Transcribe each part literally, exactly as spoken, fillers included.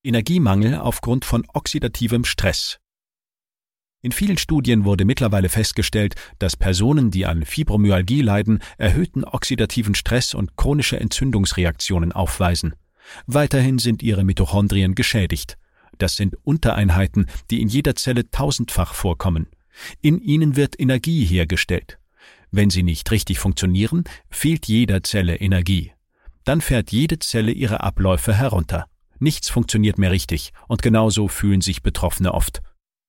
Energiemangel aufgrund von oxidativem Stress. In vielen Studien wurde mittlerweile festgestellt, dass Personen, die an Fibromyalgie leiden, erhöhten oxidativen Stress und chronische Entzündungsreaktionen aufweisen. Weiterhin sind ihre Mitochondrien geschädigt. Das sind Untereinheiten, die in jeder Zelle tausendfach vorkommen. In ihnen wird Energie hergestellt. Wenn sie nicht richtig funktionieren, fehlt jeder Zelle Energie. Dann fährt jede Zelle ihre Abläufe herunter. Nichts funktioniert mehr richtig und genauso fühlen sich Betroffene oft.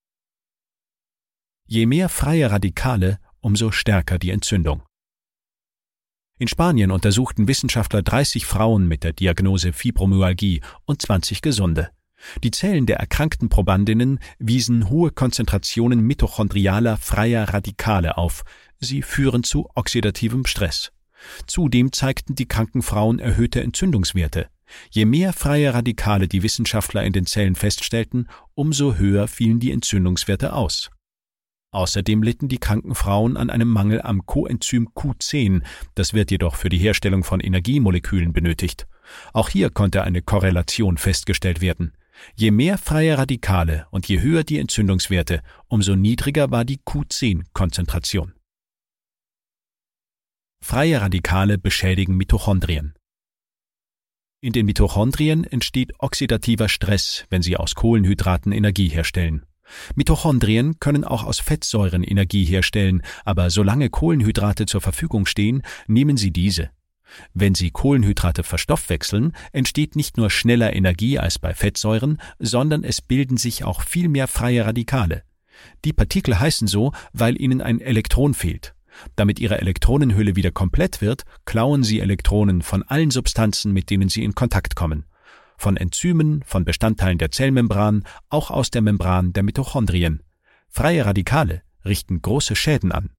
Je mehr freie Radikale, umso stärker die Entzündung. In Spanien untersuchten Wissenschaftler dreißig Frauen mit der Diagnose Fibromyalgie und zwanzig gesunde. Die Zellen der erkrankten Probandinnen wiesen hohe Konzentrationen mitochondrialer freier Radikale auf. Sie führen zu oxidativem Stress. Zudem zeigten die kranken Frauen erhöhte Entzündungswerte. Je mehr freie Radikale die Wissenschaftler in den Zellen feststellten, umso höher fielen die Entzündungswerte aus. Außerdem litten die kranken Frauen an einem Mangel am Coenzym Q zehn, das wird jedoch für die Herstellung von Energiemolekülen benötigt. Auch hier konnte eine Korrelation festgestellt werden. Je mehr freie Radikale und je höher die Entzündungswerte, umso niedriger war die Q zehn Konzentration. Freie Radikale beschädigen Mitochondrien. In den Mitochondrien entsteht oxidativer Stress, wenn sie aus Kohlenhydraten Energie herstellen. Mitochondrien können auch aus Fettsäuren Energie herstellen, aber solange Kohlenhydrate zur Verfügung stehen, nehmen sie diese. Wenn sie Kohlenhydrate verstoffwechseln, entsteht nicht nur schneller Energie als bei Fettsäuren, sondern es bilden sich auch viel mehr freie Radikale. Die Partikel heißen so, weil ihnen ein Elektron fehlt. Damit ihre Elektronenhülle wieder komplett wird, klauen sie Elektronen von allen Substanzen, mit denen sie in Kontakt kommen. Von Enzymen, von Bestandteilen der Zellmembran, auch aus der Membran der Mitochondrien. Freie Radikale richten große Schäden an.